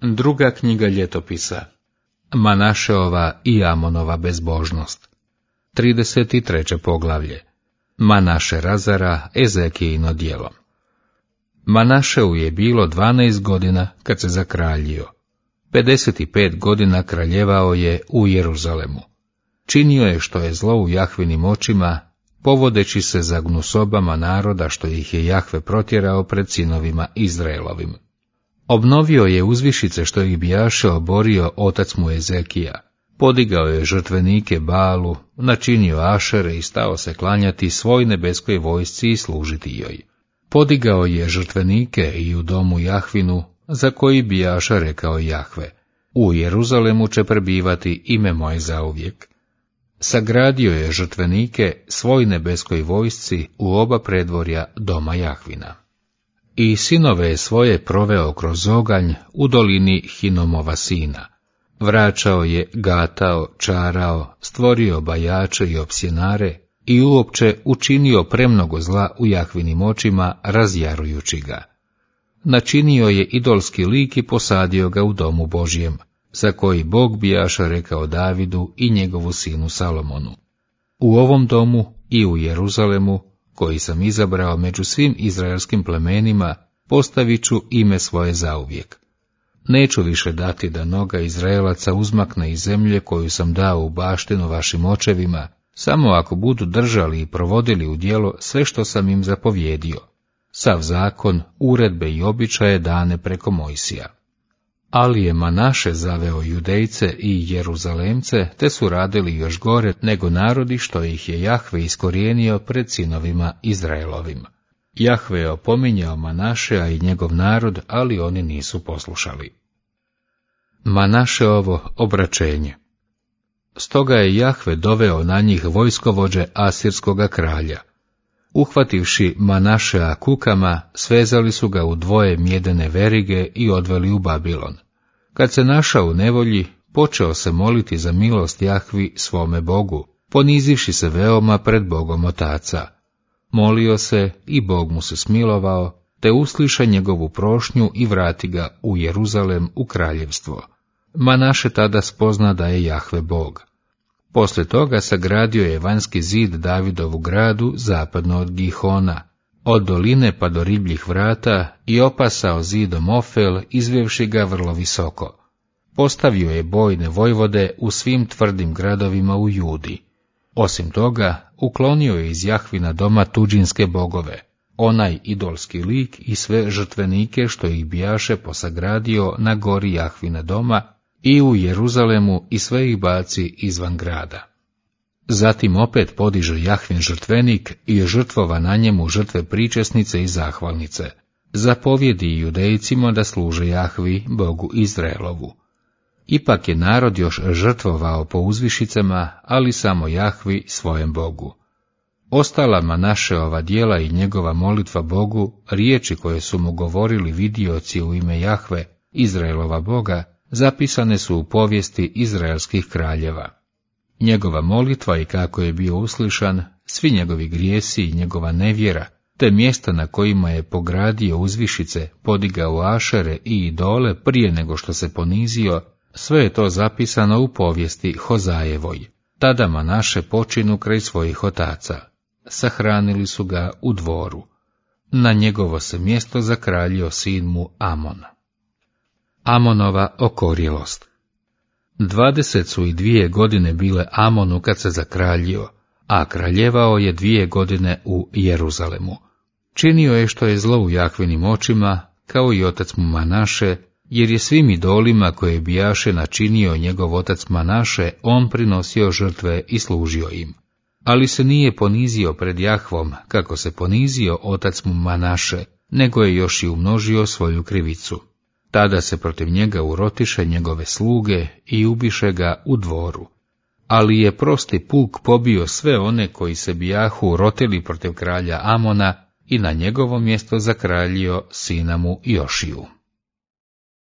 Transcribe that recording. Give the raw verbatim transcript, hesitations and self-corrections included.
Druga knjiga ljetopisa. Manašeova i Amonova bezbožnost. trideset treće poglavlje. Manaše razara Ezekijino djelo. Manašeu je bilo dvanaest godina kad se zakraljio. pedeset pet godina kraljevao je u Jeruzalemu. Činio je što je zlo u Jahvinim očima, povodeći se za gnusobama naroda što ih je Jahve protjerao pred sinovima Izraelovim. Obnovio je uzvišice što ih bijaše oborio otac mu Ezekija. Podigao je žrtvenike Balu, načinio Ašere i stao se klanjati svoj nebeskoj vojsci i služiti joj. Podigao je žrtvenike i u domu Jahvinu, za koji bijaša rekao Jahve: u Jeruzalemu će prebivati ime moje zauvijek. Sagradio je žrtvenike svoj nebeskoj vojsci u oba predvorja doma Jahvina. I sinove je svoje proveo kroz oganj u dolini Hinomova sina. Vraćao je, gatao, čarao, stvorio bajače i opsjenare i uopće učinio premnogo zla u Jahvinim očima, razjarujući ga. Načinio je idolski lik i posadio ga u domu Božjem, za koji Bog bijaša rekao Davidu i njegovu sinu Salomonu: u ovom domu i u Jeruzalemu, koji sam izabrao među svim izraelskim plemenima, postavit ću ime svoje zauvijek. Neću više dati da noga Izraelaca uzmakne iz zemlje koju sam dao u baštinu vašim očevima, samo ako budu držali i provodili u djelo sve što sam im zapovjedio, sav zakon, uredbe i običaje dane preko Mojsija. Ali je Manaše zaveo Judejce i Jeruzalemce, te su radili još gore nego narodi što ih je Jahve iskorijenio pred sinovima Izraelovim. Jahve je opominjao Manašea i njegov narod, ali oni nisu poslušali. Manašeovo obraćenje. Stoga je Jahve doveo na njih vojskovođe asirskoga kralja. Uhvativši Manašea kukama, svezali su ga u dvoje mjedene verige i odveli u Babilon. Kad se našao u nevolji, počeo se moliti za milost Jahvi svome Bogu, ponizivši se veoma pred Bogom otaca. Molio se i Bog mu se smilovao, te usliša njegovu prošnju i vrati ga u Jeruzalem u kraljevstvo. Manaše tada spozna da je Jahve Bog. Poslije toga sagradio je vanjski zid Davidovu gradu zapadno od Gihona, od doline pa do ribljih vrata, i opasao zidom Ofel, izvevši ga vrlo visoko. Postavio je bojne vojvode u svim tvrdim gradovima u Judi. Osim toga, uklonio je iz Jahvina doma tuđinske bogove, onaj idolski lik i sve žrtvenike što ih bijaše posagradio na gori Jahvina doma i u Jeruzalemu, i sve ih baci izvan grada. Zatim opet podiže Jahvin žrtvenik i žrtvova na njemu žrtve pričesnice i zahvalnice. Zapovjedi Judejcima da služe Jahvi, Bogu Izraelovu. Ipak je narod još žrtvovao po uzvišicama, ali samo Jahvi, svojem Bogu. Ostala Manašeova djela i njegova molitva Bogu, riječi koje su mu govorili vidioci u ime Jahve, Izraelova Boga, zapisane su u povijesti izraelskih kraljeva. Njegova molitva i kako je bio uslišan, svi njegovi grijesi i njegova nevjera, te mjesta na kojima je pogradio uzvišice, podigao Ašere i idole prije nego što se ponizio, sve je to zapisano u povijesti Hozajevoj. Tada Manaše počinu kraj svojih otaca. Sahranili su ga u dvoru. Na njegovo se mjesto zakraljio sin mu Amon. Amonova okorjelost. Dvadeset su i dvije godine bile Amonu kad se zakraljio, a kraljevao je dvije godine u Jeruzalemu. Činio je što je zlo u Jahvinim očima, kao i otac mu Manaše, jer je svim idolima koje bijaše načinio njegov otac Manaše, on prinosio žrtve i služio im. Ali se nije ponizio pred Jahvom, kako se ponizio otac mu Manaše, nego je još i umnožio svoju krivicu. Tada se protiv njega urotiše njegove sluge i ubiše ga u dvoru. Ali je prosti puk pobio sve one koji se bijahu urotili protiv kralja Amona i na njegovo mjesto zakraljio sina mu Jošiju.